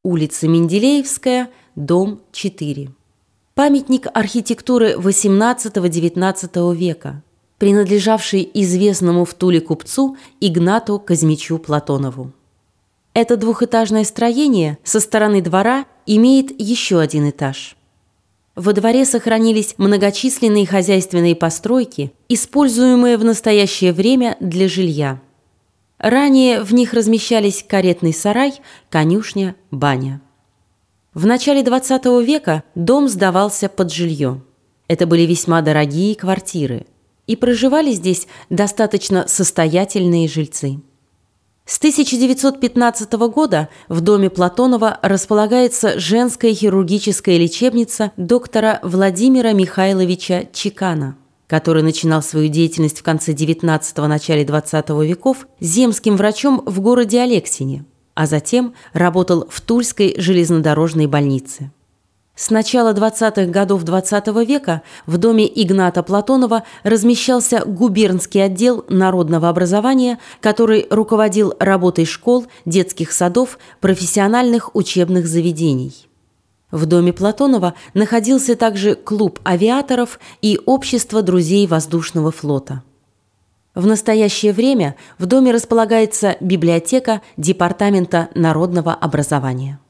улица Менделеевская, дом 4. Памятник архитектуры XVIII-XIX века, принадлежавший известному в Туле купцу Игнату Казмичу Платонову. Это двухэтажное строение со стороны двора имеет еще один этаж. Во дворе сохранились многочисленные хозяйственные постройки, используемые в настоящее время для жилья. Ранее в них размещались каретный сарай, конюшня, баня. В начале XX века дом сдавался под жилье. Это были весьма дорогие квартиры, и проживали здесь достаточно состоятельные жильцы. С 1915 года в доме Платонова располагается женская хирургическая лечебница доктора Владимира Михайловича Чекана, который начинал свою деятельность в конце XIX – начале XX веков земским врачом в городе Алексине, а затем работал в Тульской железнодорожной больнице. С начала 20-х годов XX века в доме Игната Платонова размещался губернский отдел народного образования, который руководил работой школ, детских садов, профессиональных учебных заведений. В доме Платонова находился также клуб авиаторов и общество друзей воздушного флота. В настоящее время в доме располагается библиотека Департамента народного образования.